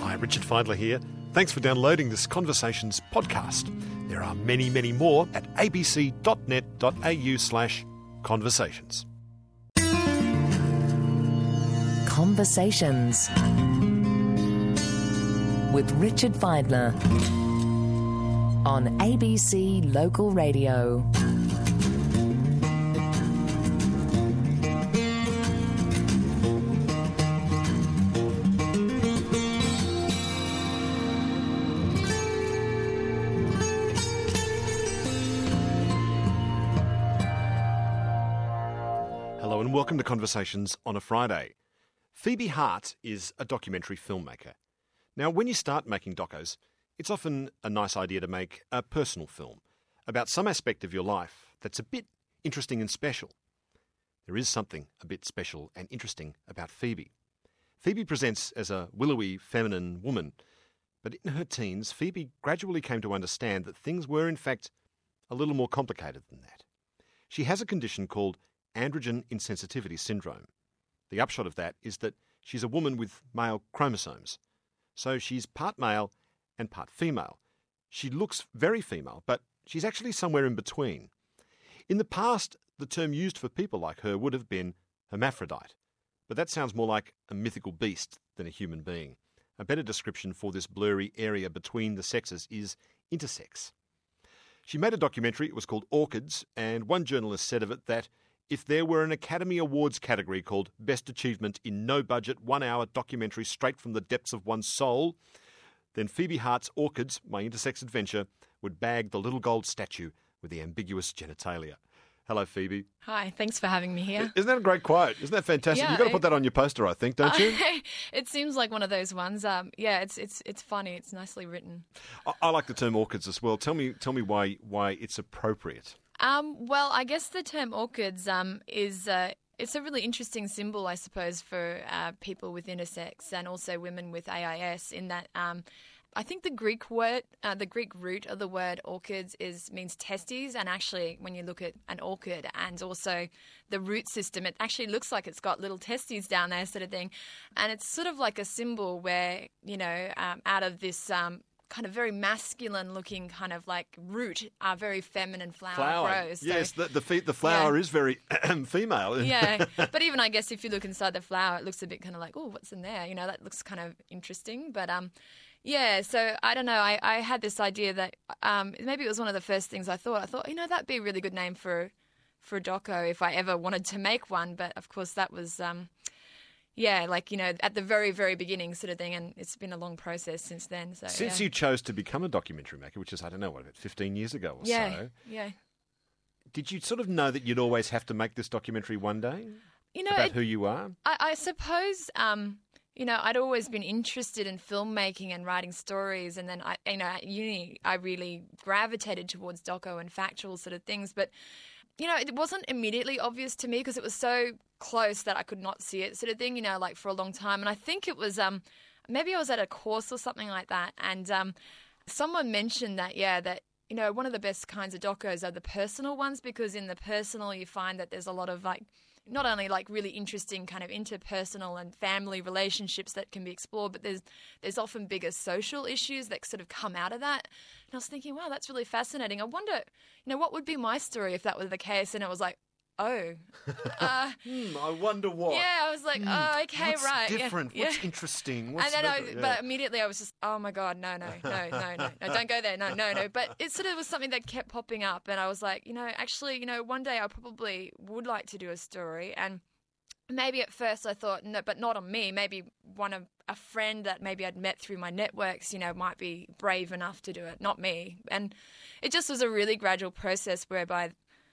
Hi, Richard Feidler here. Thanks for downloading this Conversations podcast. There are many, many more at abc.net.au/conversations. Conversations with Richard Feidler on ABC Local Radio. Hello and welcome to Conversations on a Friday. Phoebe Hart is a documentary filmmaker. Now, when you start making docos, it's often a nice idea to make a personal film about some aspect of your life that's a bit interesting and special. There is something a bit special and interesting about Phoebe. Phoebe presents as a willowy, feminine woman, but in her teens, Phoebe gradually came to understand that things were, in fact, a little more complicated than that. She has a condition called androgen insensitivity syndrome. The upshot of that is that she's a woman with male chromosomes. So she's part male and part female. She looks very female, but she's actually somewhere in between. In the past, the term used for people like her would have been hermaphrodite, but that sounds more like a mythical beast than a human being. A better description for this blurry area between the sexes is intersex. She made a documentary, it was called Orchids, and one journalist said of it that if there were an Academy Awards category called Best Achievement in No Budget 1 Hour Documentary Straight from the Depths of One's Soul, then Phoebe Hart's Orchids, My Intersex Adventure, would bag the little gold statue with the ambiguous genitalia. Hello, Phoebe. Hi, thanks for having me here. Isn't that a great quote? Isn't that fantastic? Yeah, You've got to put that on your poster, I think, don't you? It seems like one of those ones. It's funny. It's nicely written. I like the term orchids as well. Tell me why it's appropriate. Well, I guess the term orchids is it's a really interesting symbol, I suppose, for people with intersex and also women with AIS. In that, I think the Greek root of the word orchids means testes, and actually, when you look at an orchid and also the root system, it actually looks like it's got little testes down there, sort of thing, and it's sort of like a symbol where out of this. Kind of very masculine-looking kind of like root, a very feminine flower grows. Yes, so, the flower is very female. Yeah, but even I guess if you look inside the flower, it looks a bit kind of like, oh, what's in there? That looks kind of interesting. But so I don't know. I had this idea that maybe it was one of the first things I thought. That'd be a really good name for a doco if I ever wanted to make one. But of course, that was. At the very, very beginning sort of thing, and it's been a long process since then. So since you chose to become a documentary maker, which is, 15 years ago or so. Yeah. Did you sort of know that you'd always have to make this documentary one day? About who you are? I suppose, I'd always been interested in filmmaking and writing stories, and then, at uni, I really gravitated towards doco and factual sort of things, but it wasn't immediately obvious to me because it was so close that I could not see it sort of thing, for a long time. And I think it was maybe I was at a course or something like that, and someone mentioned that, one of the best kinds of docos are the personal ones, because in the personal you find that there's a lot of not only really interesting kind of interpersonal and family relationships that can be explored, but there's often bigger social issues that sort of come out of that. And I was thinking, wow, that's really fascinating. I wonder, what would be my story if that was the case? And it was like, oh. I wonder what. Yeah, I was like, oh, okay, what's right. Different? Yeah. What's interesting? But immediately I was just, oh my God, no, don't go there, no. But it sort of was something that kept popping up, and I was like, actually, one day I probably would like to do a story, and maybe at first I thought, no, but not on me. Maybe a friend that maybe I'd met through my networks, might be brave enough to do it, not me. And it just was a really gradual process whereby,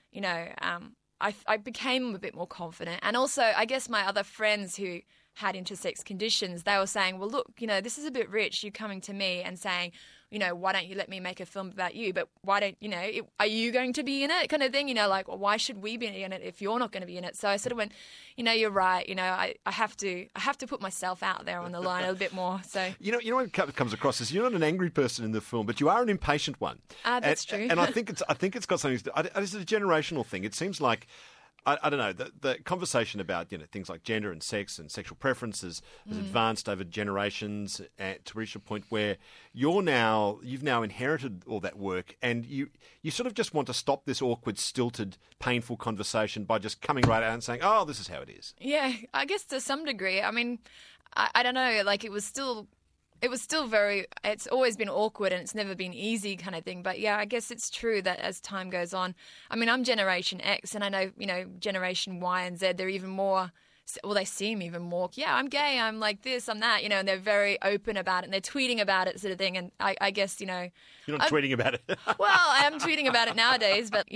I became a bit more confident. And also, I guess my other friends who had intersex conditions, they were saying, well, look, this is a bit rich, you coming to me and saying, why don't you let me make a film about you? But why don't, are you going to be in it kind of thing? Well, why should we be in it if you're not going to be in it? So I sort of went, you're right. I have to put myself out there on the line a little bit more. So what comes across is you're not an angry person in the film, but you are an impatient one. That's true. And I think it's got something to do. It's a generational thing. It seems like I don't know, the conversation about things like gender and sex and sexual preferences has advanced over generations to reach a point where you've now inherited all that work, and you sort of just want to stop this awkward, stilted, painful conversation by just coming right out and saying, "Oh, this is how it is." Yeah, I guess to some degree. I mean, I don't know. Like it was still very. It's always been awkward and it's never been easy, kind of thing. But yeah, I guess it's true that as time goes on, I mean, I'm Generation X, and I know Generation Y and Z. They're even more. Well, they seem even more. Yeah, I'm gay. I'm like this. I'm that. And they're very open about it, and they're tweeting about it, sort of thing. And I guess you're not tweeting about it. Well, I am tweeting about it nowadays, but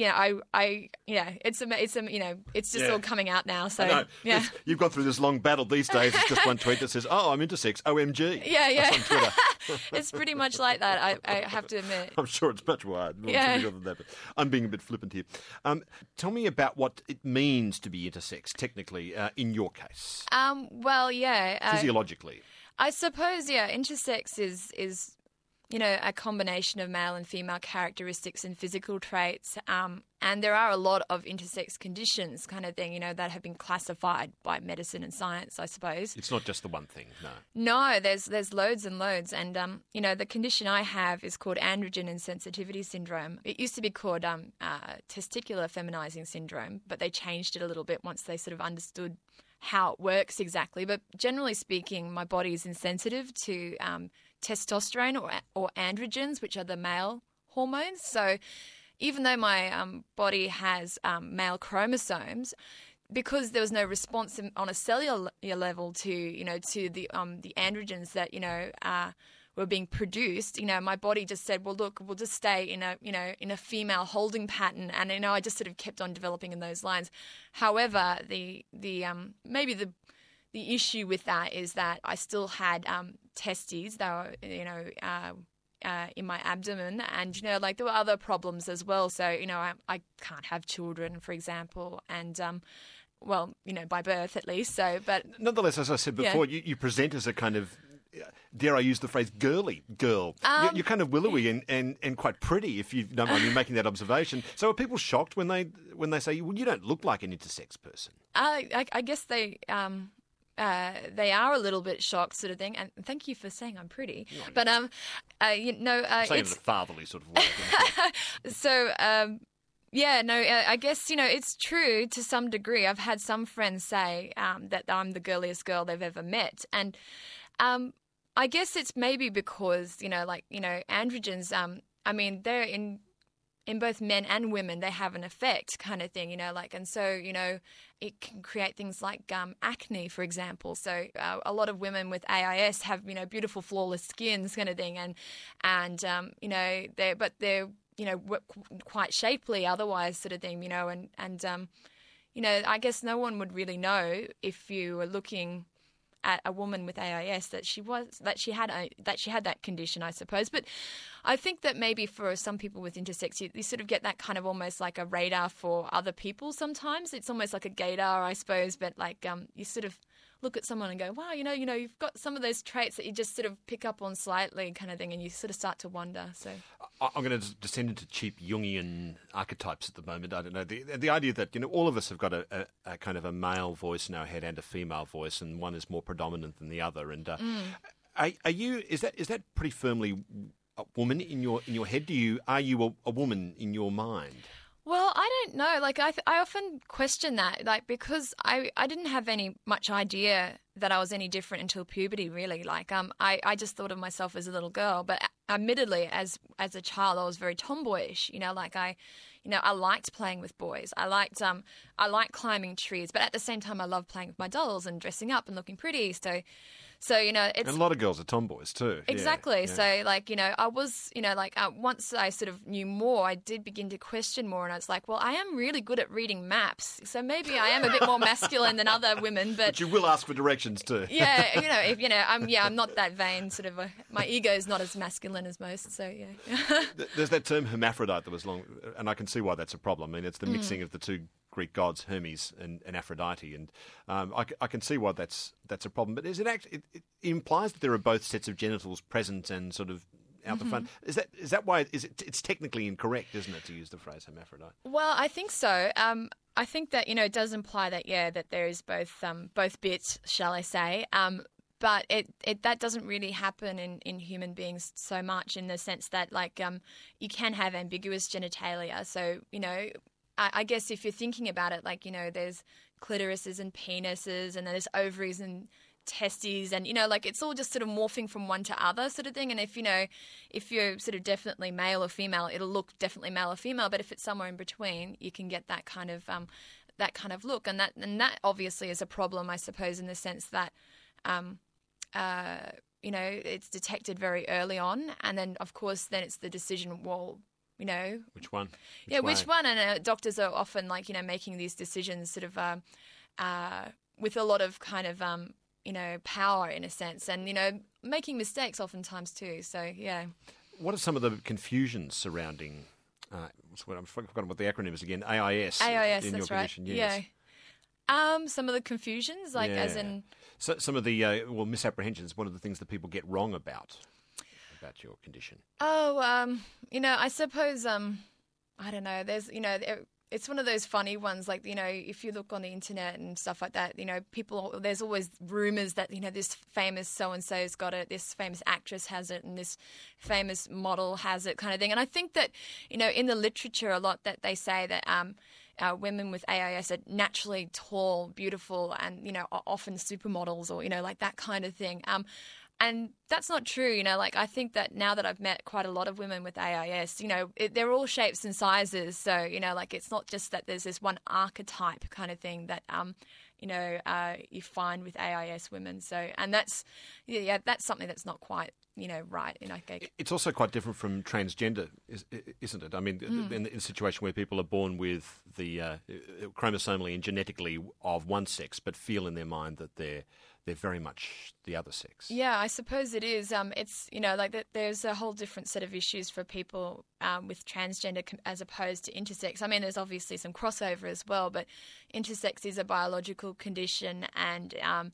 it's just all coming out now. So yeah, you've gone through this long battle. These days, it's just one tweet that says, "Oh, I'm intersex. OMG." Yeah. That's on Twitter. It's pretty much like that. I have to admit. I'm sure it's much more than that, but I'm being a bit flippant here. Tell me about what it means to be intersex, technically, in your case. Well, yeah. Physiologically. I suppose, intersex is a combination of male and female characteristics and physical traits. And there are a lot of intersex conditions, kind of thing, that have been classified by medicine and science, I suppose. It's not just the one thing, no. No, there's loads and loads. And, the condition I have is called androgen insensitivity syndrome. It used to be called testicular feminizing syndrome, but they changed it a little bit once they sort of understood how it works exactly. But generally speaking, my body is insensitive to testosterone or androgens, which are the male hormones. So even though my body has male chromosomes, because there was no response on a cellular level to the androgens that were being produced, my body just said, well, look, we'll just stay in a female holding pattern, and I just sort of kept on developing in those lines. However, the issue with that is that I still had testes that were in my abdomen, and there were other problems as well. So I can't have children, for example, and by birth at least. So, but nonetheless, as I said before, you present as a kind of, dare I use the phrase, girly girl. You're kind of willowy and quite pretty, if you don't mind me making that observation. So are people shocked when they say, well, you don't look like an intersex person? I guess they are a little bit shocked, sort of thing. And thank you for saying I'm pretty. But saying it in a fatherly sort of way. So. I guess, it's true to some degree. I've had some friends say that I'm the girliest girl they've ever met. And I guess it's maybe because, androgens, they're in both men and women, they have an effect, kind of thing, and so, it can create things like acne, for example. So a lot of women with AIS have, beautiful, flawless skins, kind of thing. And they're quite shapely otherwise, sort of thing, I guess no one would really know if you were looking at a woman with AIS that she had that condition, I suppose. But I think that maybe for some people with intersex, you sort of get that kind of almost like a radar for other people sometimes. It's almost like a gaydar, I suppose, but you sort of look at someone and go, wow, you've got some of those traits that you just sort of pick up on slightly, kind of thing, and you sort of start to wonder. So I'm going to descend into cheap Jungian archetypes at the moment. I don't know, the idea that all of us have got a kind of a male voice in our head and a female voice, and one is more predominant than the other. And are you? Is that pretty firmly a woman in your head? Are you a woman in your mind? Well, I don't know. I often question that, because I didn't have much idea that I was any different until puberty, really. I just thought of myself as a little girl. But admittedly, as a child, I was very tomboyish. I liked playing with boys. I liked climbing trees. But at the same time, I loved playing with my dolls and dressing up and looking pretty. So it's... And a lot of girls are tomboys too. Exactly. Yeah. So, I was, once I sort of knew more, I did begin to question more. And I was like, well, I am really good at reading maps. So maybe I am a bit more masculine than other women. But you will ask for directions too. Yeah, I'm not that vain. Sort of, my ego is not as masculine as most. So, yeah. There's that term hermaphrodite that was long, and I can see why that's a problem. I mean, it's the mixing of the two Greek gods, Hermes and Aphrodite, and I can see why that's a problem. But is it implies that there are both sets of genitals present and sort of out the front. Is that why it's technically incorrect, isn't it, to use the phrase hermaphrodite? Well, I think so. I think that it does imply that that there is both bits, shall I say. But that doesn't really happen in human beings so much, in the sense that you can have ambiguous genitalia. So I guess if you're thinking about it, there's clitorises and penises, and then there's ovaries and testes, and it's all just sort of morphing from one to other sort of thing. And if you're sort of definitely male or female, it'll look definitely male or female. But if it's somewhere in between, you can get that kind of look, and that obviously is a problem, I suppose, in the sense that it's detected very early on, and then of course then it's the decision. Well, which one? Which one? And doctors are often making these decisions sort of with a lot of kind of power, in a sense, and making mistakes oftentimes too. So yeah. What are some of the confusions surrounding? I've forgotten what the acronym is again. AIS. AIS. In That's your right. condition, yes. Yeah. Some of the confusions, as in. So some of the misapprehensions. What are the things that people get wrong about your condition? Oh, I suppose I don't know. There's it's one of those funny ones, if you look on the internet and stuff like that, there's always rumours that, this famous so-and-so's got it, this famous actress has it, and this famous model has it, kind of thing. And I think that, in the literature a lot that they say that women with AIS are naturally tall, beautiful, and, are often supermodels or, that kind of thing. And that's not true, I think that now that I've met quite a lot of women with AIS, they're all shapes and sizes. So, it's not just that there's this one archetype kind of thing that, you find with AIS women. So, and that's something that's not quite, right. It's also quite different from transgender, isn't it? I mean, in a situation where people are born with the chromosomally and genetically of one sex, but feel in their mind that they're very much the other sex. Yeah, I suppose it is. It's there's a whole different set of issues for people with transgender as opposed to intersex. I mean, there's obviously some crossover as well, but intersex is a biological condition, and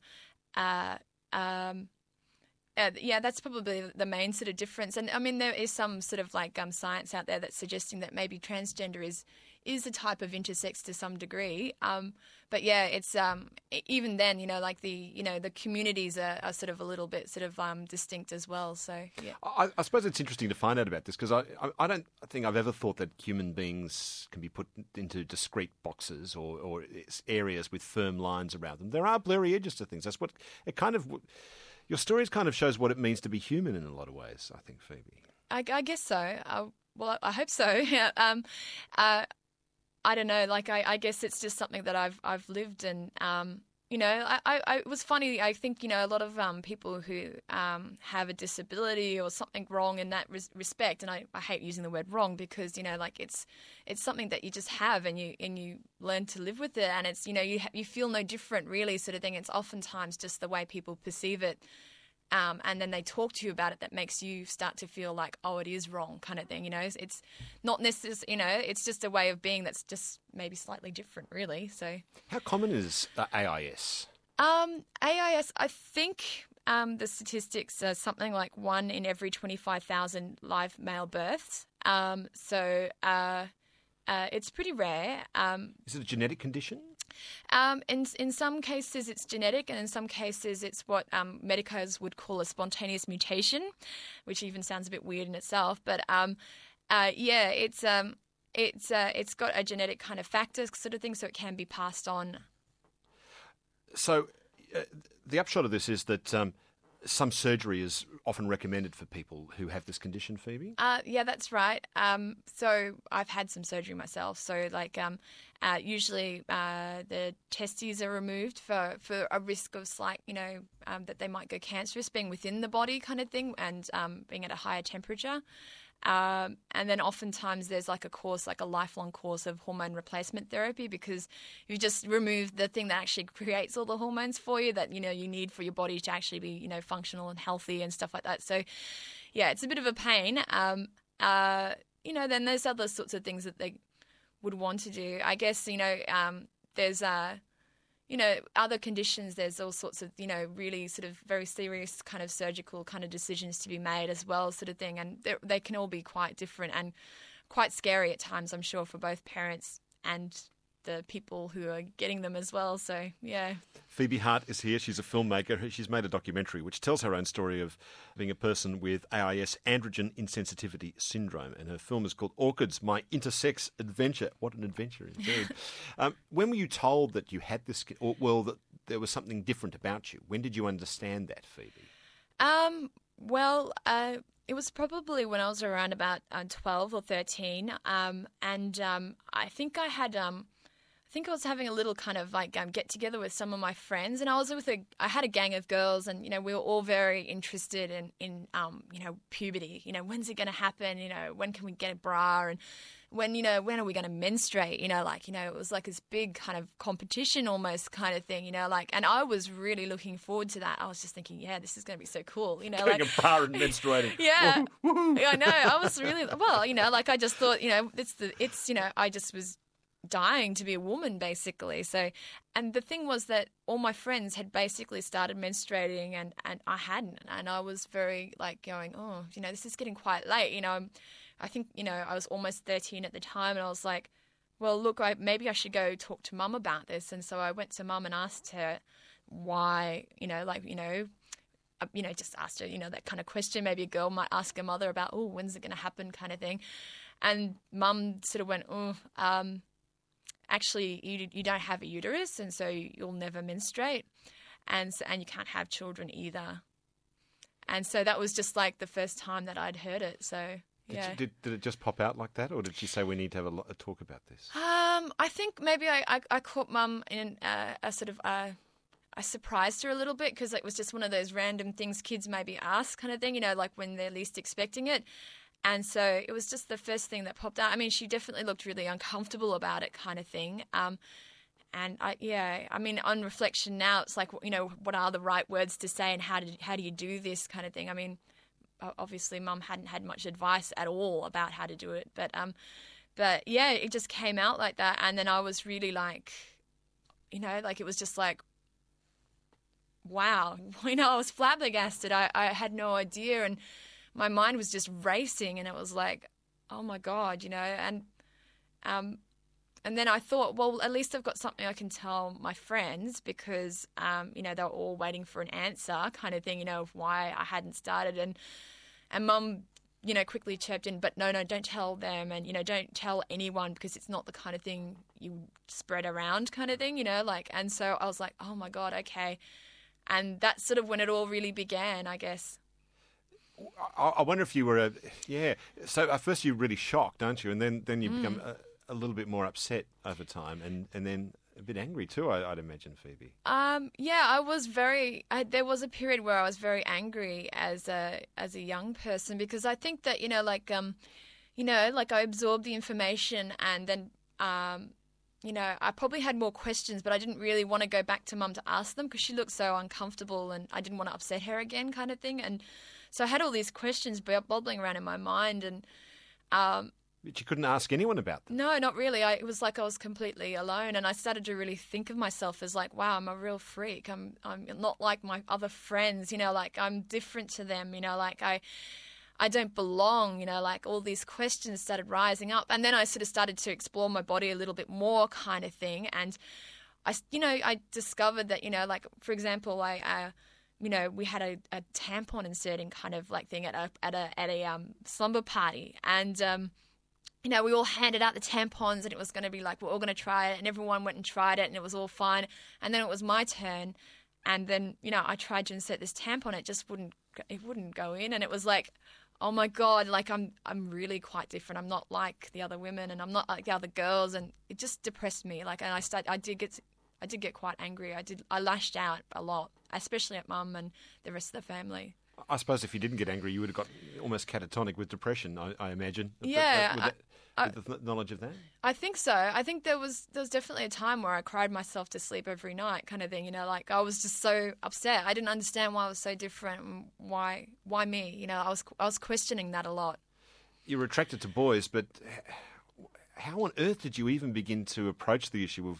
that's probably the main sort of difference. And I mean, there is some sort of science out there that's suggesting that maybe transgender is a type of intersex to some degree. But yeah, it's even then, the communities are sort of a little bit sort of distinct as well. So yeah, I suppose it's interesting to find out about this, because I don't think I've ever thought that human beings can be put into discrete boxes or areas with firm lines around them. There are blurry edges to things. That's what it kind of. Your stories kind of shows what it means to be human in a lot of ways, I think, Phoebe. I guess so. Well, I hope so. I don't know. I guess it's just something that I've lived, and it was funny. I think a lot of people who have a disability or something wrong in that respect, and I hate using the word wrong, because it's something that you just have, and you learn to live with it, and it's you feel no different really, sort of thing. It's oftentimes just the way people perceive it. And then they talk to you about it that makes you start to feel like, oh, it is wrong, kind of thing. It's not necessarily, it's just a way of being that's just maybe slightly different, really. So, how common is AIS? AIS, I think the statistics are something like 1 in every 25,000 live male births. So it's pretty rare. Is it a genetic condition? In some cases it's genetic, and in some cases it's what medicos would call a spontaneous mutation, which even sounds a bit weird in itself. But it's got a genetic kind of factor sort of thing, so it can be passed on. So the upshot of this is that some surgery is often recommended for people who have this condition, Phoebe? Yeah, that's right. So I've had some surgery myself. So usually the testes are removed for a risk of slight, that they might go cancerous, being within the body kind of thing, and being at a higher temperature. And then oftentimes there's a course, a lifelong course of hormone replacement therapy, because you just remove the thing that actually creates all the hormones for you that, you need for your body to actually be, functional and healthy and stuff like that. So, yeah, it's a bit of a pain. Then there's other sorts of things that they would want to do. I guess, there's other conditions, there's all sorts of, really sort of very serious kind of surgical kind of decisions to be made as well, sort of thing. And they can all be quite different and quite scary at times, I'm sure, for both parents and the people who are getting them as well. So, yeah. Phoebe Hart is here. She's a filmmaker. She's made a documentary which tells her own story of being a person with AIS, androgen insensitivity syndrome. And her film is called Orchids, My Intersex Adventure. What an adventure indeed. When were you told that you had this, or that there was something different about you? When did you understand that, Phoebe? It was probably when I was around about 12 or 13. I think I was having a little kind of like get together with some of my friends, and I had a gang of girls, and we were all very interested in puberty. When's it going to happen? When can we get a bra, and when are we going to menstruate? It was like this big kind of competition almost kind of thing. And I was really looking forward to that. I was just thinking, yeah, this is going to be so cool. Getting a bra and menstruating. Yeah, yeah, I know. I was really I just thought, I just was dying to be a woman, basically. So, and the thing was that all my friends had basically started menstruating, and I hadn't, and I was very going, oh, this is getting quite late. I think I was almost 13 at the time, and I was like, well, look, maybe I should go talk to Mum about this. And so I went to Mum and asked her why, just asked her, that kind of question. Maybe a girl might ask her mother about, oh, when's it going to happen, kind of thing. And Mum sort of went, actually, you don't have a uterus, and so you'll never menstruate, and you can't have children either. And so that was just like the first time that I'd heard it. So yeah. Did it just pop out like that, or did she say we need to have a talk about this? I think maybe I caught Mum in a sort of I surprised her a little bit, because it was just one of those random things kids maybe ask, kind of thing, like when they're least expecting it. And so it was just the first thing that popped out. I mean, she definitely looked really uncomfortable about it, kind of thing. On reflection now, it's like, what are the right words to say, and how do you do this, kind of thing. I mean, obviously Mum hadn't had much advice at all about how to do it. But yeah, it just came out like that. And then I was really it was just like, wow, I was flabbergasted. I had no idea. And my mind was just racing, and it was like, oh my God, and then I thought, well, at least I've got something I can tell my friends, because, they were all waiting for an answer, kind of thing, of why I hadn't started. And Mum, quickly chirped in, but no, don't tell them, and, don't tell anyone, because it's not the kind of thing you spread around, kind of thing, and so I was like, oh my God, okay. And that's sort of when it all really began, I guess. I wonder if you were So at first you're really shocked, aren't you? And then you become a little bit more upset over time, and then a bit angry too, I'd imagine, Phoebe. I was there was a period where I was very angry as a young person, because I think that, I absorbed the information, and then, I probably had more questions, but I didn't really want to go back to Mum to ask them, because she looked so uncomfortable, and I didn't want to upset her again, kind of thing. And so I had all these questions bobbling around in my mind, and but you couldn't ask anyone about them? No, not really. It was like I was completely alone, and I started to really think of myself as like, wow, I'm a real freak. I'm not like my other friends, I'm different to them, I don't belong, all these questions started rising up. And then I sort of started to explore my body a little bit more, kind of thing. And I discovered that, for example, we had a tampon inserting kind of like thing at a slumber party, and we all handed out the tampons, and it was going to be like, we're all going to try it, and everyone went and tried it, and it was all fine. And then it was my turn, and then I tried to insert this tampon, it just wouldn't go in, and it was like, oh my God, like I'm really quite different. I'm not like the other women, and I'm not like the other girls, and it just depressed me. And I did get quite angry. I lashed out a lot, especially at Mum and the rest of the family. I suppose if you didn't get angry, you would have got almost catatonic with depression, I imagine. Yeah. With the knowledge of that? I think so. I think there was definitely a time where I cried myself to sleep every night, kind of thing, I was just so upset. I didn't understand why I was so different, and why me, I was questioning that a lot. You were attracted to boys, but how on earth did you even begin to approach the issue of,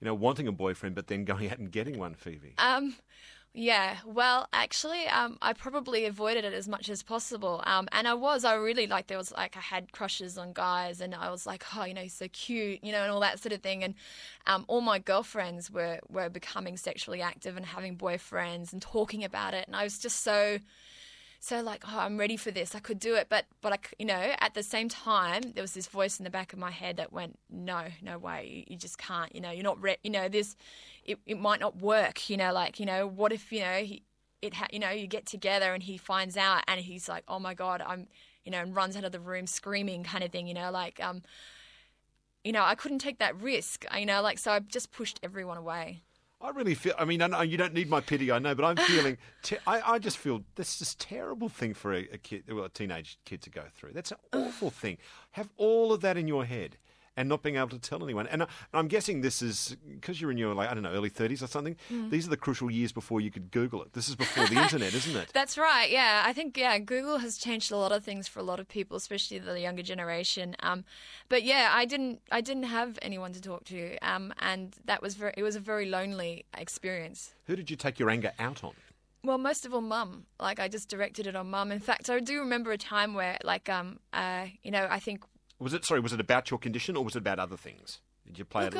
wanting a boyfriend, but then going out and getting one, Phoebe? Yeah, well, actually, I probably avoided it as much as possible. And I really there was I had crushes on guys, and I was like, oh, he's so cute, and all that sort of thing. And all my girlfriends were becoming sexually active and having boyfriends and talking about it. And I was just so like, oh, I'm ready for this. I could do it. But at the same time, there was this voice in the back of my head that went, no way, you just can't, you're not ready, it might not work, what if, you get together and he finds out and he's like, oh my God, I'm, and runs out of the room screaming kind of thing, I couldn't take that risk, so I just pushed everyone away. I really feel, I know you don't need my pity, I know, but I'm feeling, I just feel this is a terrible thing for a kid, a teenage kid to go through. That's an awful thing. Have all of that in your head and not being able to tell anyone. And I'm guessing this is, because you're in your, early 30s or something, these are the crucial years before you could Google it. This is before the internet, isn't it? That's right, yeah. I think, Google has changed a lot of things for a lot of people, especially the younger generation. But yeah, I didn't have anyone to talk to, and it was a very lonely experience. Who did you take your anger out on? Well, most of all, Mum. I just directed it on Mum. In fact, I do remember a time where, I think... Was it about your condition or was it about other things? Did you play it?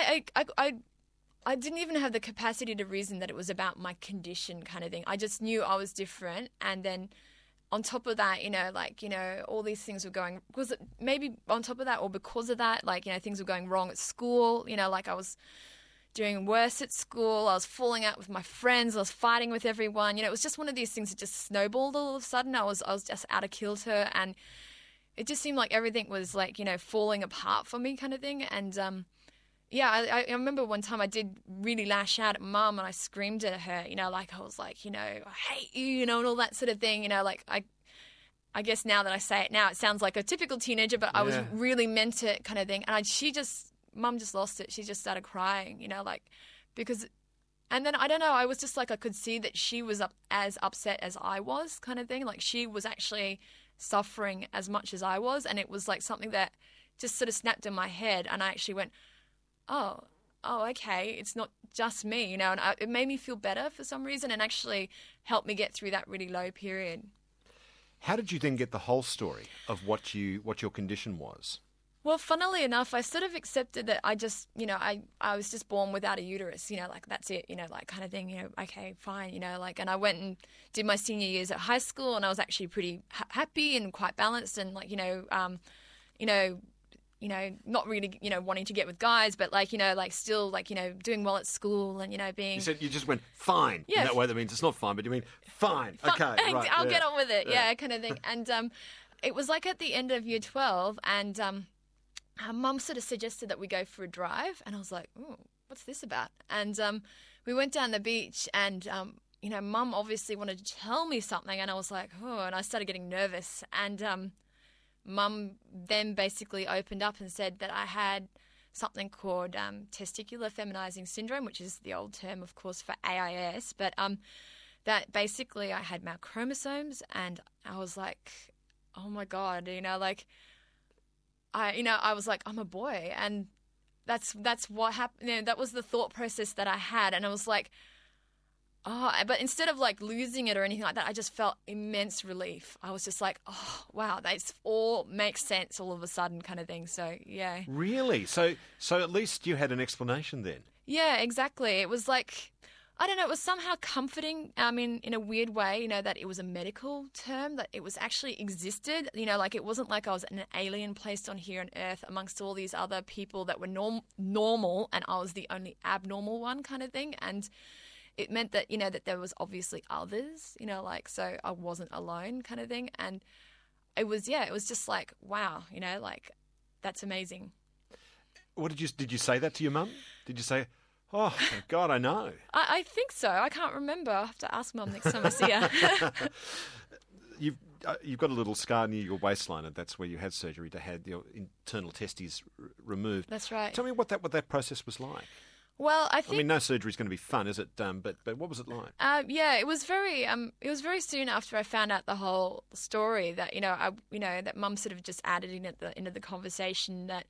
I didn't even have the capacity to reason that it was about my condition kind of thing. I just knew I was different. And then on top of that, all these things were going, because maybe on top of that or because of that, things were going wrong at school. I was doing worse at school. I was falling out with my friends. I was fighting with everyone. It was just one of these things that just snowballed all of a sudden. I was just out of kilter, and it just seemed like everything was falling apart for me kind of thing. And I remember one time I did really lash out at Mum, and I screamed at her, I was like, I hate you, and all that sort of thing. I guess now that I say it now, it sounds like a typical teenager, but I was really meant it kind of thing. And Mum just lost it. She just started crying, because, and then I don't know, I was just I could see that she was as upset as I was kind of thing. She was actually suffering as much as I was, and it was something that just sort of snapped in my head, and I actually went, oh, okay, it's not just me, and it made me feel better for some reason, and actually helped me get through that really low period. How did you then get the whole story of what your condition was? Well, funnily enough, I sort of accepted that I just, I was just born without a uterus, that's it, kind of thing, okay, fine, and I went and did my senior years at high school, and I was actually pretty happy and quite balanced, and not really, wanting to get with guys, but still doing well at school and, being... You said you just went, fine. Yeah. In that way, that means it's not fine, but you mean, fine. Okay, right. I'll get on with it, yeah, kind of thing. And it was at the end of year 12, and... Mum sort of suggested that we go for a drive, and I was like, "Ooh, what's this about?" And we went down the beach, and Mum obviously wanted to tell me something, and I was like, "Oh," and I started getting nervous. And Mum then basically opened up and said that I had something called testicular feminizing syndrome, which is the old term, of course, for AIS, but that basically I had male chromosomes, and I was like, "Oh my God," I was like, I'm a boy, and that's what happened. That was the thought process that I had, and I was like, oh, but instead of losing it or anything like that, I just felt immense relief. I was just like, oh, wow, that's all makes sense all of a sudden kind of thing. So, yeah. Really? So at least you had an explanation then? Yeah, exactly. It was I don't know, it was somehow comforting, in a weird way, that it was a medical term, that it was actually existed, it wasn't like I was an alien placed on here on Earth amongst all these other people that were normal, and I was the only abnormal one kind of thing. And it meant that, that there was obviously others, so I wasn't alone kind of thing. And it was just wow, that's amazing. What did you say that to your mum? Did you say, oh, thank God, I know? I think so. I can't remember. I'll have to ask Mum next time I see her. You've got a little scar near your waistline, and that's where you had surgery to have your internal testes removed. That's right. Tell me what that process was like. Well, I think... no surgery's going to be fun, is it? But what was it like? It was very soon after I found out the whole story that, that Mum sort of just added into the conversation that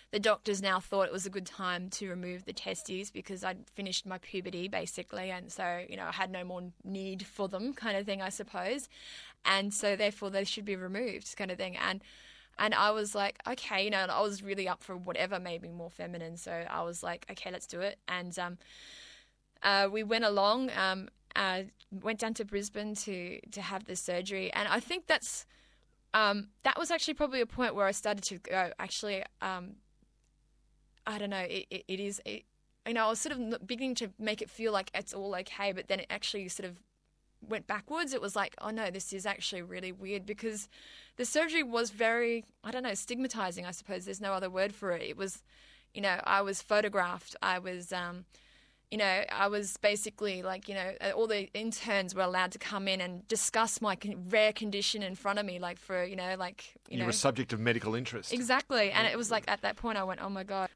the doctors now thought it was a good time to remove the testes because I'd finished my puberty basically, and so, you know, I had no more need for them kind of thing, I suppose. And so therefore they should be removed kind of thing. And I was like, okay, you know, and I was really up for whatever made me more feminine. So I was like, okay, let's do it. And we went along, went down to Brisbane to have the surgery. And I think that was actually probably a point where I started to go, actually, I don't know, you know, I was sort of beginning to make it feel like it's all okay, but then it actually sort of went backwards. It was like, oh no, this is actually really weird, because the surgery was very, I don't know, stigmatizing, I suppose. There's no other word for it. It was, you know, I was photographed. I was, you know, I was basically like, you know, all the interns were allowed to come in and discuss my rare condition in front of me, like for, you know, like, you were a subject of medical interest. Exactly. And it was like at that point I went, oh my God.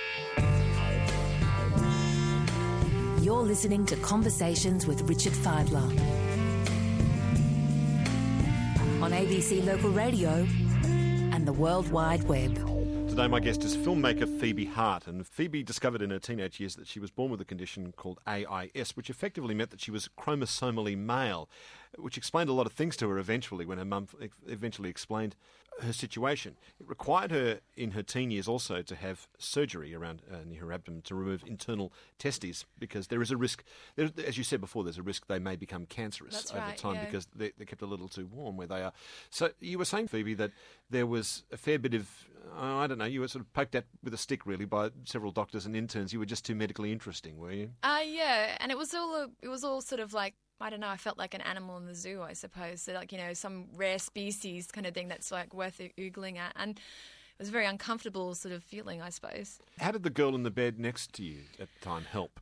You're listening to Conversations with Richard Fidler on ABC Local Radio and the World Wide Web. Today my guest is filmmaker Phoebe Hart, and Phoebe discovered in her teenage years that she was born with a condition called AIS, which effectively meant that she was chromosomally male, which explained a lot of things to her eventually when her mum eventually explained her situation. It required her in her teen years also to have surgery around near her abdomen to remove internal testes, because there is a risk, as you said before, there's a risk they may become cancerous over time because they're kept a little too warm where they are. So you were saying, Phoebe, that there was a fair bit of, I don't know, you were sort of poked at with a stick really by several doctors and interns. You were just too medically interesting, were you? Yeah, and it was all sort of like, I don't know, I felt like an animal in the zoo, I suppose. So like, you know, some rare species kind of thing that's like worth oogling at. And it was a very uncomfortable sort of feeling, I suppose. How did the girl in the bed next to you at the time help?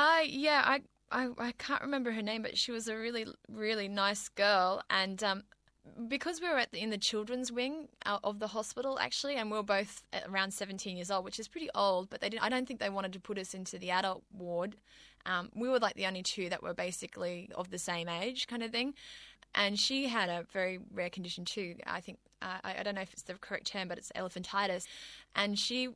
Yeah, I can't remember her name, but she was a really, really nice girl. And because we were in the children's wing of the hospital, actually, and we were both around 17 years old, which is pretty old, but I don't think they wanted to put us into the adult ward. We were like the only two that were basically of the same age kind of thing. And she had a very rare condition too. I think, I don't know if it's the correct term, but it's elephantitis. And she,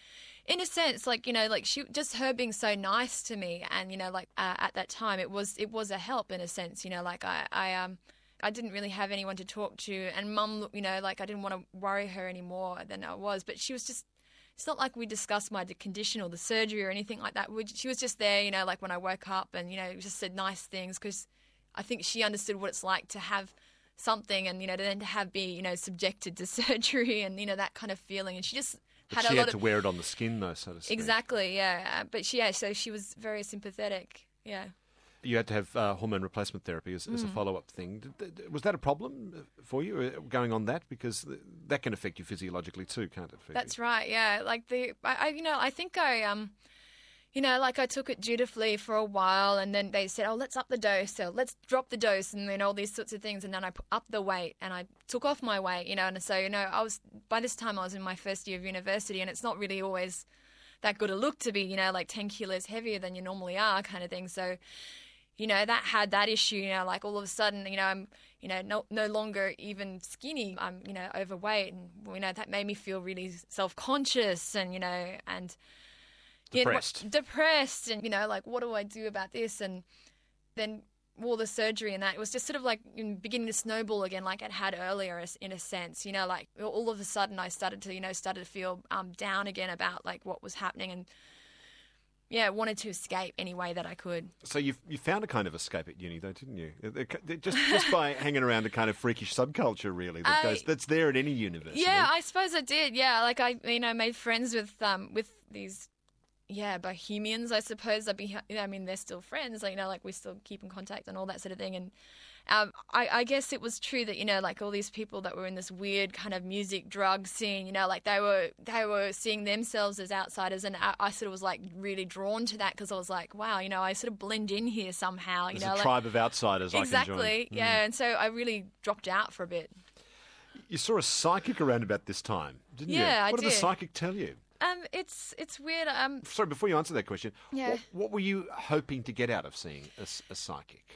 in a sense, like, you know, like her being so nice to me, and, you know, like at that time it was a help in a sense, you know, like I didn't really have anyone to talk to, and Mum, you know, like I didn't want to worry her any more than I was, but she was just, it's not like we discussed my condition or the surgery or anything like that. She was just there, you know, like when I woke up and, you know, just said nice things, because I think she understood what it's like to have something and, you know, then to be, you know, subjected to surgery and, you know, that kind of feeling. And she just had she had to wear it on the skin though, so to speak. Exactly, yeah. But so she was very sympathetic, yeah. You had to have hormone replacement therapy as a follow-up thing. Was that a problem for you, going on that? Because that can affect you physiologically too, can't it? Phoebe? That's right, yeah. Like I think I you know, like I took it dutifully for a while, and then they said, oh, let's up the dose, or let's drop the dose, and then all these sorts of things. And then I put up the weight, and I took off my weight, you know. And so, you know, by this time I was in my first year of university, and it's not really always that good a look to be, you know, like 10 kilos heavier than you normally are kind of thing. So, you know, that had that issue, you know, like all of a sudden, you know, I'm, you know, no longer even skinny. I'm, you know, overweight, and, you know, that made me feel really self-conscious and, you know, and depressed and, you know, like, what do I do about this? And then all the surgery and that, it was just sort of like beginning to snowball again, like it had earlier in a sense, you know, like all of a sudden I started to feel down again about like what was happening, and yeah, wanted to escape any way that I could. So you found a kind of escape at uni, though, didn't you? Just by hanging around a kind of freakish subculture, really, that's there at any university. Yeah, I suppose I did. Yeah, like I, you know, made friends with these, yeah, bohemians, I suppose. I mean, they're still friends. Like, you know, like we still keep in contact and all that sort of thing. And I guess it was true that, you know, like all these people that were in this weird kind of music drug scene, you know, like they were seeing themselves as outsiders, and I sort of was like really drawn to that, because I was like, wow, you know, I sort of blend in here somehow. There's you know, a tribe of outsiders. Exactly, I can join. Yeah, and so I really dropped out for a bit. You saw a psychic around about this time, didn't you? Yeah, I What did. did the psychic tell you? It's weird. Sorry, before you answer that question, yeah. what were you hoping to get out of seeing a psychic?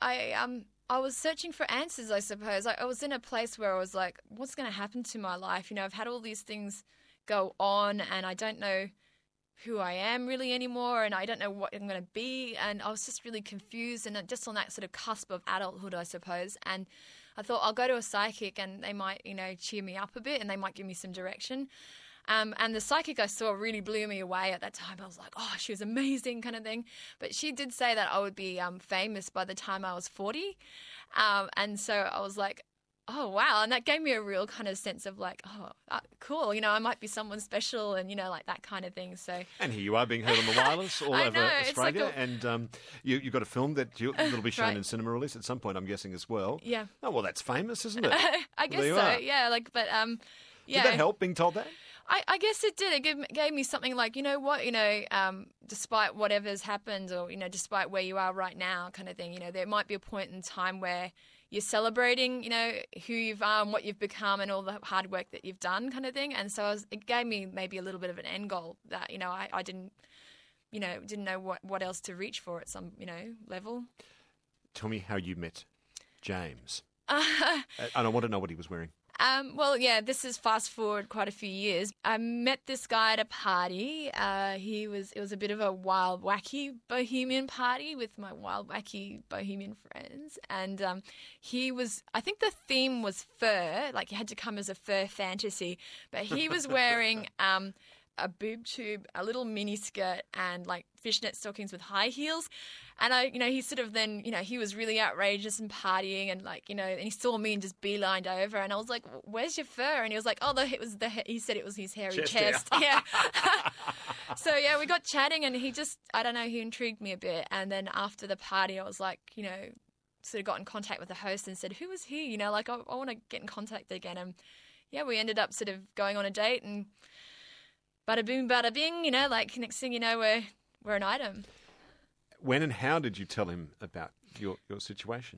I was searching for answers, I suppose. I was in a place where I was like, what's going to happen to my life? You know, I've had all these things go on, and I don't know who I am really anymore, and I don't know what I'm going to be, and I was just really confused and just on that sort of cusp of adulthood, I suppose. And I thought I'll go to a psychic and they might, cheer me up a bit and they might give me some direction. And the psychic I saw really blew me away at that time. I was like, oh, she was amazing kind of thing. But she did say that I would be famous by the time I was 40. And so I was like, oh, wow. And that gave me a real kind of sense of like, oh, cool. I might be someone special and, like that kind of thing. So. And here you are being heard on the wireless all over Australia. Like and you've got a film that'll be shown in cinema release at some point, I'm guessing, as well. Yeah. Oh, well, that's famous, isn't it? I guess so. Yeah. Did that help being told that? I guess it did. It gave me something like, despite whatever's happened or, despite where you are right now kind of thing, there might be a point in time where you're celebrating, who you are and what you've become and all the hard work that you've done kind of thing. And so it gave me maybe a little bit of an end goal that, I didn't know what else to reach for at some, level. Tell me how you met James. And I want to know what he was wearing. This is fast forward quite a few years. I met this guy at a party. It was a bit of a wild, wacky bohemian party with my wild, wacky bohemian friends. And I think the theme was fur, like you had to come as a fur fantasy, but he was wearing a boob tube, a little mini skirt, and like fishnet stockings with high heels. And he sort of then, he was really outrageous and partying and like, and he saw me and just beelined over. And I was like, where's your fur? And he was like, oh, he said it was his hairy chest. Yeah. So yeah, we got chatting and he just, I don't know, he intrigued me a bit. And then after the party, I was like, sort of got in contact with the host and said, who was he? I want to get in contact again. And yeah, we ended up sort of going on a date and bada boom, bada bing, like next thing you know, we're an item. When and how did you tell him about your situation?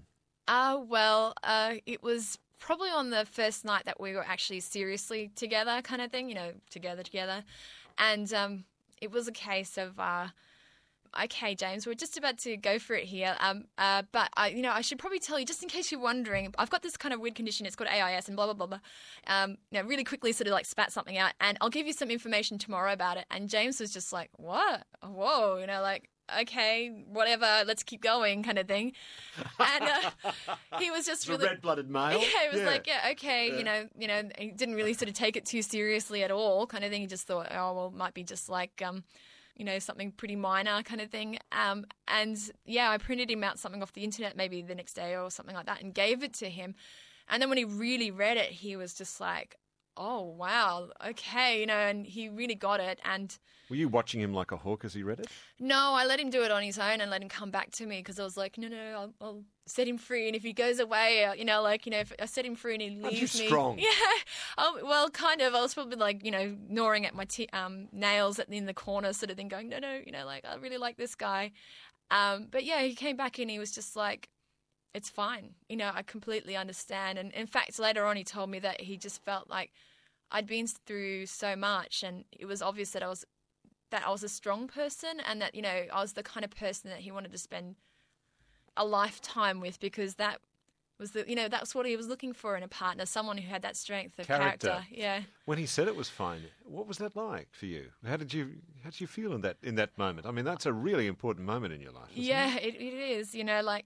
It was probably on the first night that we were actually seriously together kind of thing, together. And it was a case of, okay, James, we're just about to go for it here. But I should probably tell you, just in case you're wondering, I've got this kind of weird condition. It's called AIS and blah, blah, blah, blah. Really quickly sort of like spat something out and I'll give you some information tomorrow about it. And James was just like, what? Whoa, okay, whatever, let's keep going kind of thing. And he was just really... a red-blooded male. Yeah, he was like, yeah, okay, yeah. He didn't really sort of take it too seriously at all kind of thing. He just thought, oh, well, it might be just like... something pretty minor kind of thing. And yeah, I printed him out something off the internet maybe the next day or something like that and gave it to him. And then when he really read it, he was just like, oh, wow, okay, and he really got it. And were you watching him like a hawk as he read it? No, I let him do it on his own and let him come back to me because I was like, no, I'll set him free. And if he goes away, if I set him free and he leaves me. Strong. Yeah. Well, kind of. I was probably like, gnawing at my nails in the corner sort of thing going, no, I really like this guy. But yeah, he came back and he was just like, it's fine. I completely understand. And in fact, later on, he told me that he just felt like I'd been through so much and it was obvious that I was a strong person and that, I was the kind of person that he wanted to spend a lifetime with because that was that's what he was looking for in a partner, someone who had that strength of character. Yeah. When he said it was fine, what was that like for you? How did you feel in that moment? I mean, that's a really important moment in your life, isn't it? It is,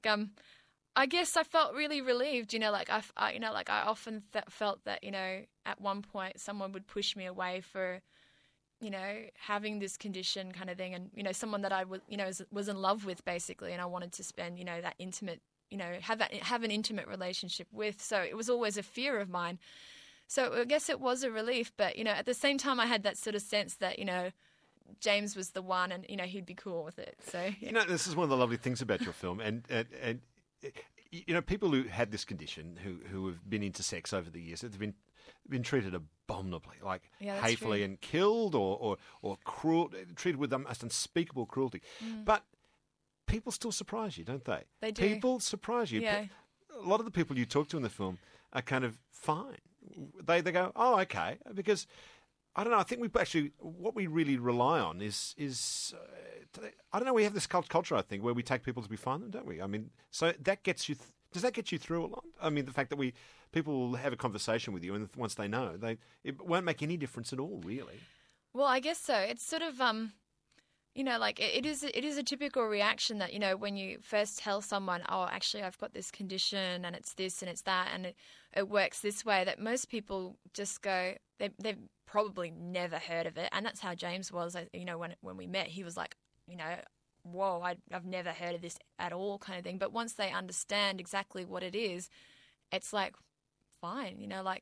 I guess I felt really relieved, I often felt that, at one point someone would push me away for, having this condition kind of thing and, someone that I was in love with basically and I wanted to spend, that intimate, have an intimate relationship with. So it was always a fear of mine. So I guess it was a relief, but, at the same time I had that sort of sense that, James was the one and, he'd be cool with it. So, yeah. This is one of the lovely things about your film and people who had this condition, who have been into sex over the years, have been treated abominably, like hatefully and killed or cruel, treated with the most unspeakable cruelty. But people still surprise you, don't they? They do. People surprise you. Yeah. A lot of the people you talk to in the film are kind of fine. They go, oh, okay, because I don't know. I think what we really rely on is I don't know. We have this culture, I think, where we take people to be fine, don't we? I mean, so that gets you. Does that get you through a lot? I mean, the fact that people will have a conversation with you, and once they know, it won't make any difference at all, really. Well, I guess so. It's sort of like it is a typical reaction that, when you first tell someone, oh, actually I've got this condition and it's this and it's that and it works this way, that most people just go, they've probably never heard of it. And that's how James was, when we met. He was like, whoa, I've never heard of this at all, kind of thing. But once they understand exactly what it is, it's like, fine,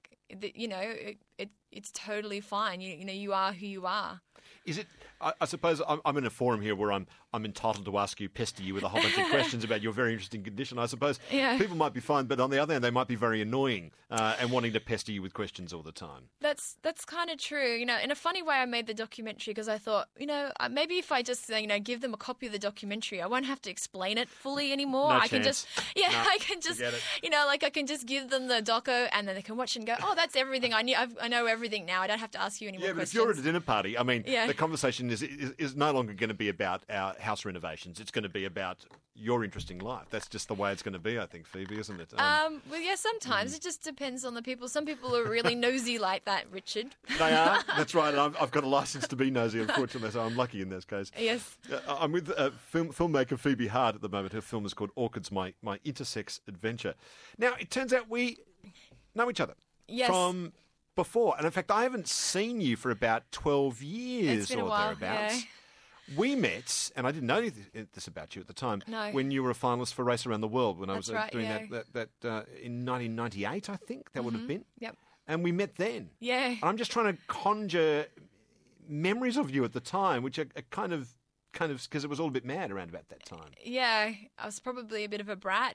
it's totally fine. You are who you are. Is it? I suppose I'm in a forum here where I'm entitled to pester you with a whole bunch of questions about your very interesting condition. I suppose people might be fine, but on the other hand, they might be very annoying and wanting to pester you with questions all the time. That's kind of true. In a funny way, I made the documentary because I thought, maybe if I just give them a copy of the documentary, I won't have to explain it fully anymore. No I chance. can just, I can just, forget it. I can just give them the doco and then they can watch it and go, oh, that's everything I knew. I know everything now. I don't have to ask you any more questions. Yeah, but if you're at a dinner party, I mean, the conversation is no longer going to be about our house renovations. It's going to be about your interesting life. That's just the way it's going to be, I think, Phoebe, isn't it? Well, yeah, sometimes it just depends on the people. Some people are really nosy like that, Richard. They are. That's right. And I've got a license to be nosy, unfortunately, so I'm lucky in this case. Yes. I'm with filmmaker Phoebe Hart at the moment. Her film is called Orchids, My Intersex Adventure. Now, it turns out we know each other from before. And in fact, I haven't seen you for about 12 years it's been or a while, thereabouts. Yeah. We met, and I didn't know this about you at the time, when you were a finalist for Race Around the World, when I was doing that in 1998, I think that would have been. Yep. And we met then. Yeah. And I'm just trying to conjure memories of you at the time, which are kind of, because it was all a bit mad around about that time. Yeah, I was probably a bit of a brat.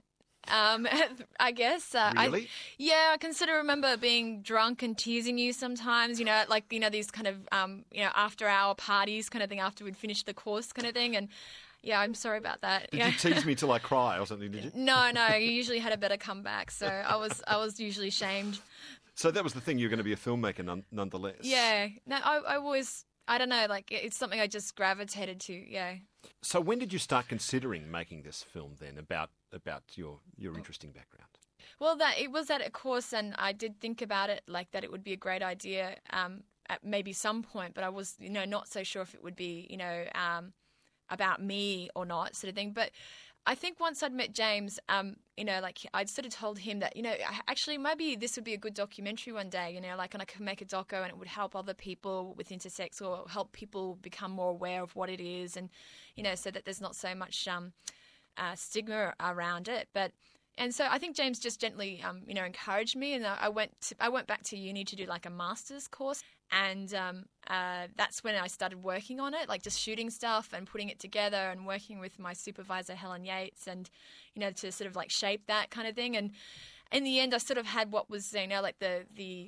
I guess. Really? I can sort of remember being drunk and teasing you sometimes, these kind of, after hour parties kind of thing after we'd finished the course kind of thing. And yeah, I'm sorry about that. Did you tease me till I cry or something, did you? No, you usually had a better comeback. So I was usually shamed. So that was the thing, you were going to be a filmmaker nonetheless. Yeah. No, I always, I don't know, it's something I just gravitated to, yeah. So when did you start considering making this film then about your interesting background? Well, it was at a course, and I did think about it that it would be a great idea at maybe some point, but I was not so sure if it would be about me or not, sort of thing. But I think once I'd met James, I'd sort of told him that, actually maybe this would be a good documentary one day, and I could make a doco and it would help other people with intersex or help people become more aware of what it is, and, so that there's not so much stigma around it. And so I think James just gently, encouraged me, and I went back to uni to do a master's course, and that's when I started working on it, just shooting stuff and putting it together and working with my supervisor Helen Yates, and to sort of shape that kind of thing. And in the end, I sort of had what was the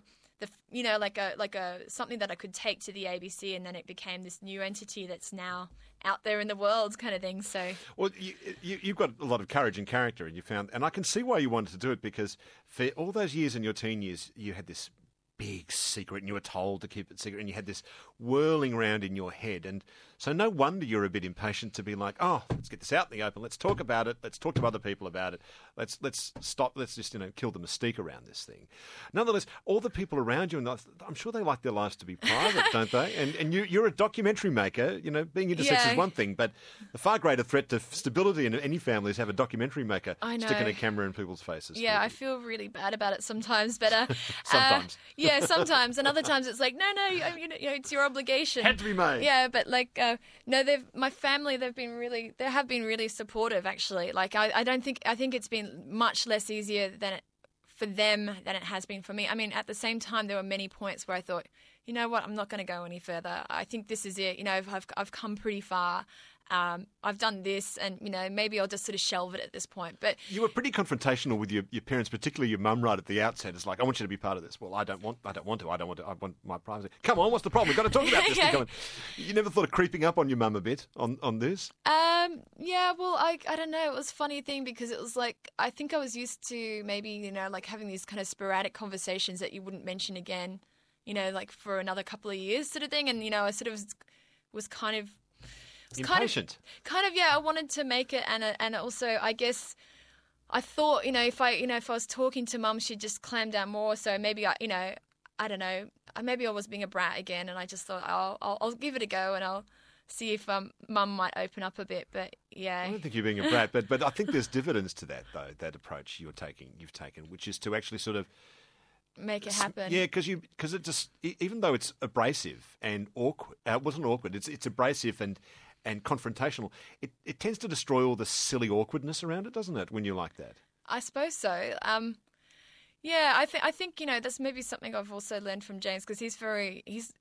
something that I could take to the ABC, and then it became this new entity that's now out there in the world, kind of thing. So, well, you've got a lot of courage and character, and I can see why you wanted to do it, because for all those years in your teen years, you had this big secret and you were told to keep it secret, and you had this whirling around in your head, and so no wonder you're a bit impatient to be like, oh, let's get this out in the open, let's talk about it, let's talk to other people about it, let's stop, let's just kill the mystique around this thing. Nonetheless, all the people around you, and I'm sure they like their lives to be private, don't they? And you're a documentary maker. Being intersex is one thing, but the far greater threat to stability in any family is have a documentary maker sticking a camera in people's faces. Yeah, I feel really bad about it sometimes, but sometimes. Yeah, sometimes, and other times it's like, no, it's your obligation. Had to be made. Yeah, but my family, they have been really supportive, actually. I think it's been much less easier for them than it has been for me. I mean, at the same time, there were many points where I thought, you know what, I'm not going to go any further. I think this is it. I've come pretty far. I've done this, and maybe I'll just sort of shelve it at this point. But you were pretty confrontational with your parents, particularly your mum, right at the outset. It's like, I want you to be part of this. Well, I don't want to. I want my privacy. Come on, what's the problem? We've got to talk about this. Yeah. You never thought of creeping up on your mum a bit on this? Yeah. Well, I don't know. It was a funny thing, because it was I think I was used to maybe having these kind of sporadic conversations that you wouldn't mention again, for another couple of years, sort of thing. And I sort of was kind of impatient. Kind of, yeah. I wanted to make it, and also, I guess, I thought, if I was talking to Mum, she'd just clam down more. So maybe I don't know, maybe I was being a brat again, and I just thought I'll give it a go and I'll see if Mum might open up a bit. But yeah, I don't think you're being a brat, but I think there's dividends to that though. That approach you've taken, which is to actually sort of make it happen. Yeah, because it just, even though it's abrasive and awkward, it wasn't awkward. It's abrasive and confrontational. It tends to destroy all the silly awkwardness around it, doesn't it? When you're like that, I suppose so. Yeah, I think that's maybe something I've also learned from James, because he's very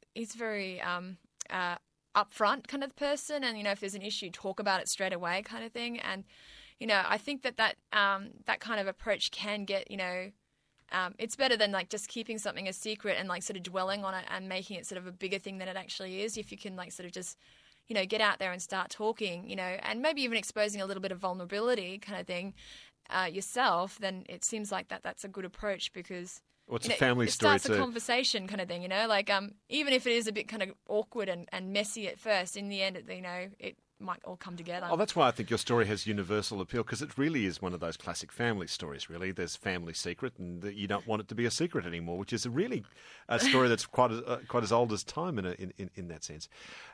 upfront kind of person, and if there's an issue, talk about it straight away kind of thing. And I think that kind of approach can get it's better than like just keeping something a secret and like sort of dwelling on it and making it sort of a bigger thing than it actually is. If you can like sort of just get out there and start talking, and maybe even exposing a little bit of vulnerability kind of thing yourself, then it seems like that's a good approach, because what's a family story? It starts a conversation kind of thing, like even if it is a bit kind of awkward and messy at first, in the end, it might all come together. Oh, that's why I think your story has universal appeal, because it really is one of those classic family stories, really. There's family secret, and you don't want it to be a secret anymore, which is really a story that's quite as old as time in that sense.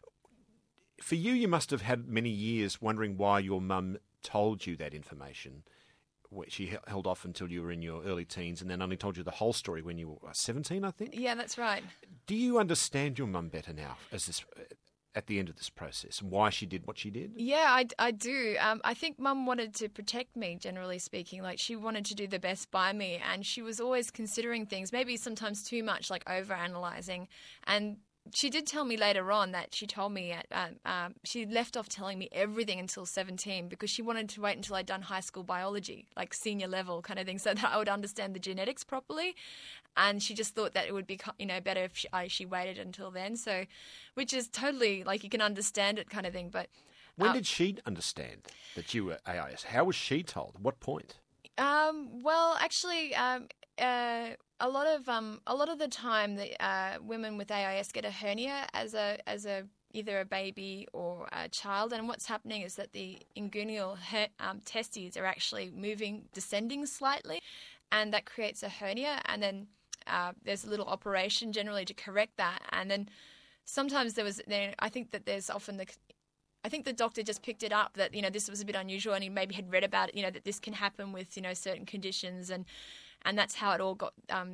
For you, you must have had many years wondering why your mum told you that information. She held off until you were in your early teens and then only told you the whole story when you were 17, I think? Yeah, that's right. Do you understand your mum better now at the end of this process, and why she did what she did? Yeah, I do. I think Mum wanted to protect me, generally speaking. Like, she wanted to do the best by me, and she was always considering things, maybe sometimes too much, like over-analysing. And she did tell me later on that she told me she left off telling me everything until 17, because she wanted to wait until I'd done high school biology, like senior level kind of thing, so that I would understand the genetics properly. And she just thought that it would be better if she waited until then. So, which is totally like, you can understand it kind of thing. But when did she understand that you were AIS? How was she told? At what point? Well, actually, a lot of the time, the women with AIS get a hernia as either a baby or a child, and what's happening is that the inguinal testes are actually descending slightly, and that creates a hernia, and then there's a little operation generally to correct that, and then sometimes I think that there's often I think the doctor just picked it up that this was a bit unusual, and he maybe had read about it, that this can happen with certain conditions, and that's how it all got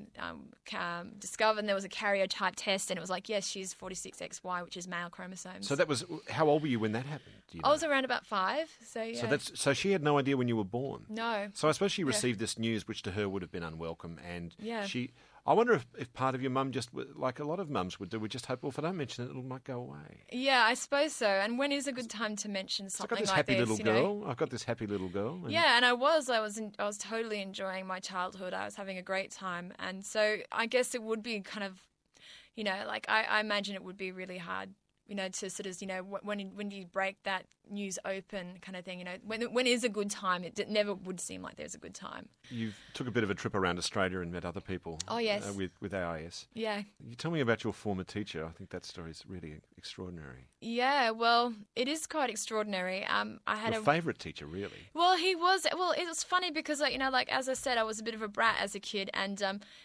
discovered. And there was a karyotype test, and it was like, yes, she's 46XY, which is male chromosomes. So that was, how old were you when that happened? Do you know? I was around about 5. So yeah. So she had no idea when you were born. No. So I suppose she received this news, which to her would have been unwelcome, and yeah. I wonder if part of your mum, just like a lot of mums would do, would just hope, well, if I don't mention it, it might go away. Yeah, I suppose so. And when is a good time to mention something like this? I've got this happy little girl. Yeah, and I was totally enjoying my childhood. I was having a great time, and so I guess it would be kind of, like I imagine it would be really hard, to sort of, when you break that news open kind of thing, when is a good time? It never would seem like there's a good time. You took a bit of a trip around Australia and met other people. Oh, yes. With AIS. Yeah. You tell me about your former teacher. I think that story is really extraordinary. Yeah, well, it is quite extraordinary. I had your favourite teacher, really? Well, he was. Well, it was funny because, like as I said, I was a bit of a brat as a kid, and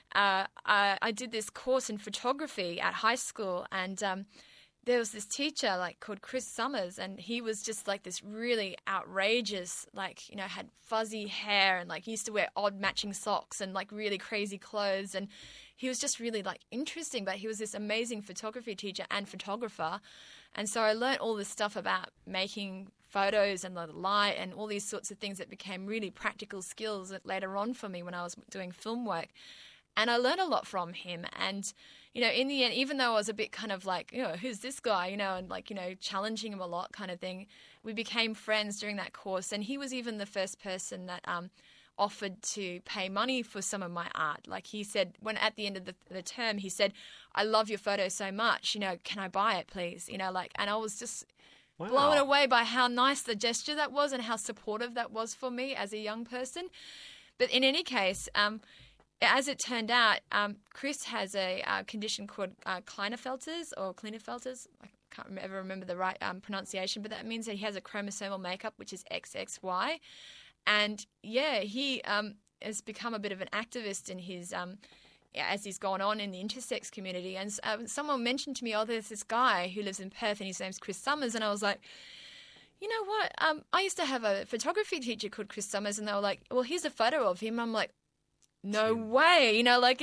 I did this course in photography at high school, and there was this teacher called Chris Summers, and he was just like this really outrageous, had fuzzy hair and used to wear odd matching socks and really crazy clothes, and he was just really interesting. But he was this amazing photography teacher and photographer, and so I learned all this stuff about making photos and the light and all these sorts of things that became really practical skills later on for me when I was doing film work. And I learned a lot from him. And, in the end, even though I was a bit kind of who's this guy, and challenging him a lot kind of thing, we became friends during that course. And he was even the first person that offered to pay money for some of my art. He said, when at the end of the term, he said, I love your photo so much, can I buy it, please? And I was just blown away by how nice the gesture that was and how supportive that was for me as a young person. But in any case, as it turned out, Chris has a condition called Klinefelter's or Klinefelter's. I can't ever remember the right pronunciation, but that means that he has a chromosomal makeup which is XXY. And yeah, he has become a bit of an activist in his as he's gone on in the intersex community. And someone mentioned to me, oh, there's this guy who lives in Perth and his name's Chris Summers. And I was like, you know what? I used to have a photography teacher called Chris Summers, and they were like, well, here's a photo of him. I'm like, no way. You know, like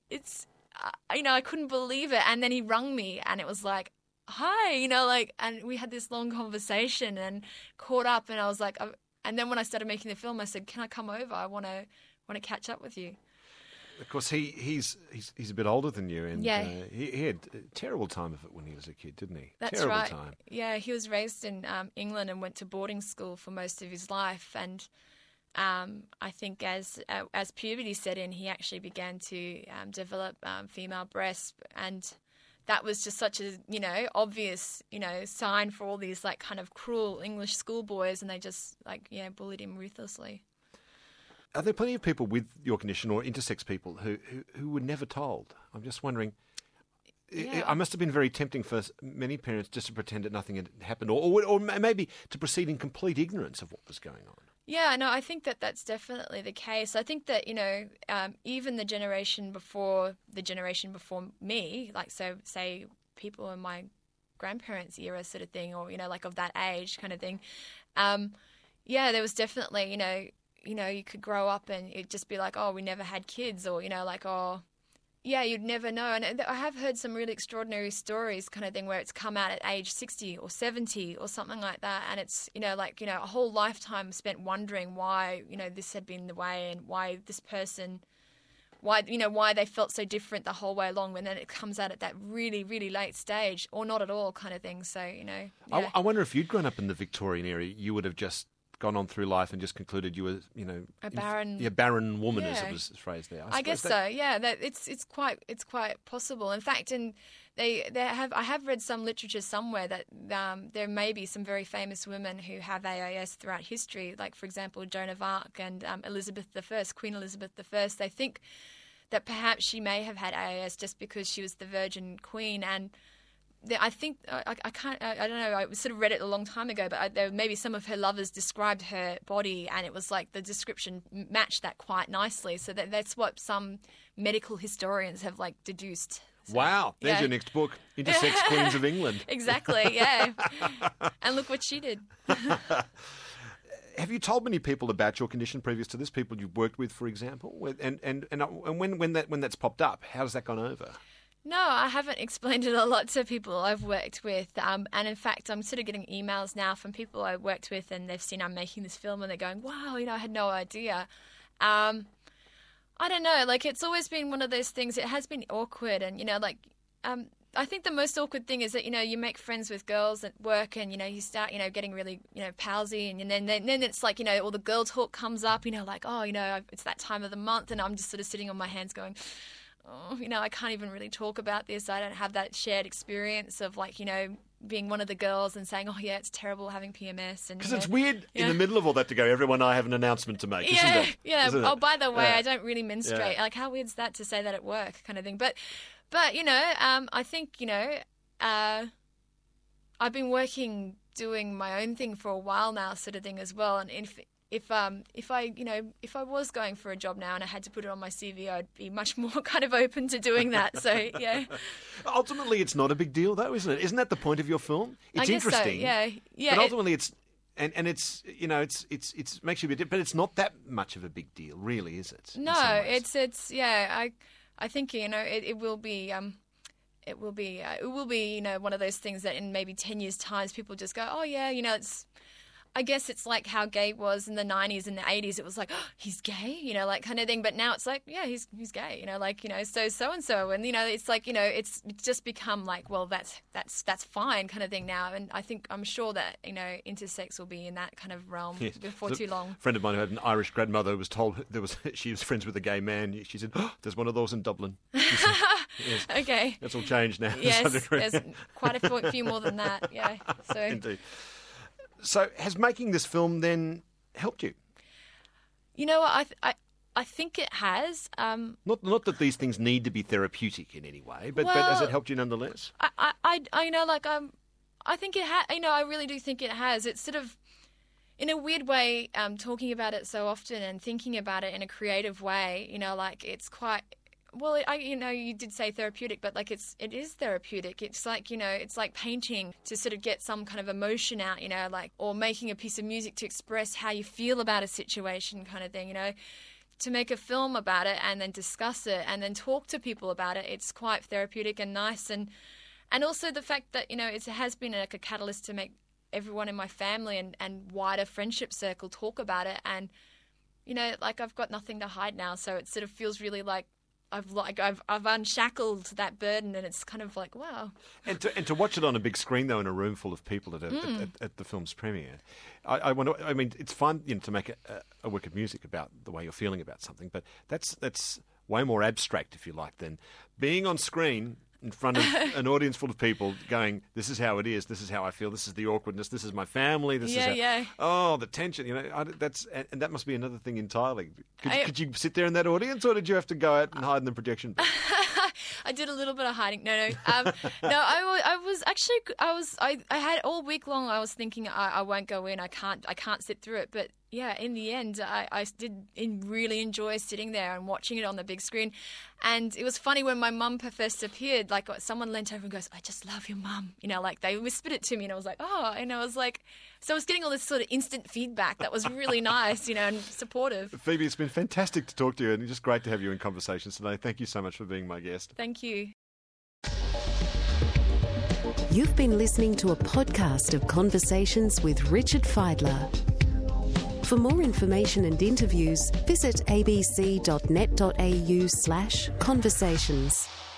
I couldn't believe it. And then he rung me and it was like, hi, you know, like, and we had this long conversation and caught up, and I was like, and then when I started making the film, I said, can I come over? I want to catch up with you. Of course, he's a bit older than you, and yeah. He had a terrible time of it when he was a kid, didn't he? That's terrible right. Time. Yeah, he was raised in England and went to boarding school for most of his life, and I think as puberty set in, he actually began to develop female breasts, and that was just such a, you know, obvious, you know, sign for all these like kind of cruel English schoolboys, and they just like, yeah, bullied him ruthlessly. Are there plenty of people with your condition or intersex people who were never told? I'm just wondering. Yeah. I must have been very tempting for many parents just to pretend that nothing had happened, or maybe to proceed in complete ignorance of what was going on. Yeah, no, I think that's definitely the case. I think that, you know, even the generation before me, like, so say people in my grandparents' era sort of thing, or, you know, like of that age kind of thing. Yeah, there was definitely, you know, you could grow up and it'd just be like, oh, we never had kids, or, you know, like, oh, yeah, you'd never know. And I have heard some really extraordinary stories kind of thing where it's come out at age 60 or 70 or something like that. And it's, you know, like, you know, a whole lifetime spent wondering why, you know, this had been the way, and why this person, why they felt so different the whole way along, when then it comes out at that really, really late stage, or not at all kind of thing. So, you know. Yeah. I wonder if you'd grown up in the Victorian era, you would have just gone on through life and just concluded you were, you know, a barren woman, as it was phrased there. I guess so. Yeah, it's quite possible. In fact, I have read some literature somewhere that there may be some very famous women who have AIS throughout history, like for example Joan of Arc and Queen Elizabeth I. They think that perhaps she may have had AIS just because she was the Virgin Queen, and I think I don't know. I sort of read it a long time ago, but maybe some of her lovers described her body, and it was like the description matched that quite nicely. So that's what some medical historians have like deduced. So, wow, there's your next book, Intersex Queens of England. Exactly, yeah. And look what she did. Have you told many people about your condition previous to this? People you've worked with, for example, and when that's popped up, how has that gone over? No, I haven't explained it a lot to people I've worked with. And in fact, I'm sort of getting emails now from people I worked with, and they've seen I'm making this film, and they're going, wow, you know, I had no idea. I don't know, like, it's always been one of those things. It has been awkward, and, you know, like, I think the most awkward thing is that, you know, you make friends with girls at work, and, you know, you start, you know, getting really, you know, palsy, and then it's like, you know, all the girl talk comes up, you know, like, oh, you know, it's that time of the month, and I'm just sort of sitting on my hands going, oh, you know, I can't even really talk about this. I don't have that shared experience of, like, you know, being one of the girls and saying, oh, yeah, it's terrible having PMS. Because it's weird in the middle of all that to go, everyone, I have an announcement to make, isn't it? Yeah. Isn't it? Oh, by the way, I don't really menstruate. Like, how weird's that to say that at work kind of thing? But you know, I think, you know, I've been doing my own thing for a while now sort of thing as well. And if I was going for a job now and I had to put it on my CV, I'd be much more kind of open to doing that. So, yeah. Ultimately, it's not a big deal, though, isn't it? Isn't that the point of your film? It's interesting. So, yeah. But ultimately, it's it's, you know, it's makes you a bit, but it's not that much of a big deal, really, is it? No, it's yeah. I think, you know, it will be. It will be, you know, one of those things that in maybe 10 years' time, people just go, oh, yeah, you know, I guess it's like how gay was in the 90s and the 80s. It was like, oh, he's gay, you know, like kind of thing. But now it's like, yeah, he's gay, you know, like, you know, so-and-so. And, you know, it's like, you know, it's just become like, well, that's fine kind of thing now. And I'm sure that, you know, intersex will be in that kind of realm before too long. A friend of mine who had an Irish grandmother was told she was friends with a gay man. She said, oh, there's one of those in Dublin. Said, yes. Okay. That's all changed now. Yes, there's quite a few more than that, yeah. So. Indeed. So has making this film then helped you? You know what, I think it has. Not that these things need to be therapeutic in any way, but has it helped you nonetheless? I you know, like I think it has. You know, I really do think it has. It's sort of, in a weird way, talking about it so often and thinking about it in a creative way, you know, like it's quite. Well, you know, you did say therapeutic, but like it is therapeutic. It's like, you know, it's like painting to sort of get some kind of emotion out, you know, like, or making a piece of music to express how you feel about a situation kind of thing, you know. To make a film about it and then discuss it and then talk to people about it, it's quite therapeutic and nice. And also the fact that, you know, it has been like a catalyst to make everyone in my family and wider friendship circle talk about it. And, you know, like I've got nothing to hide now, so it sort of feels really like I've unshackled that burden, and it's kind of like, wow. And to watch it on a big screen though, in a room full of people at the film's premiere, I wonder. I mean, it's fun, you know, to make a work of music about the way you're feeling about something, but that's way more abstract, if you like, than being on screen in front of an audience full of people going, this is how it is, this is how I feel, this is the awkwardness, this is my family, this is oh, the tension, you know, and that must be another thing entirely. Could you sit there in that audience, or did you have to go out and hide in the projection booth? I did a little bit of hiding. No. I had all week long, I was thinking I won't go in, I can't sit through it, but yeah, in the end, I did really enjoy sitting there and watching it on the big screen. And it was funny when my mum first appeared, like someone leant over and goes, "I just love your mum." You know, like they whispered it to me, and I was like, oh, and I was like, so I was getting all this sort of instant feedback that was really nice, you know, and supportive. Phoebe, it's been fantastic to talk to you, and it's just great to have you in Conversations today. Thank you so much for being my guest. Thank you. You've been listening to a podcast of Conversations with Richard Fidler. For more information and interviews, visit abc.net.au/conversations.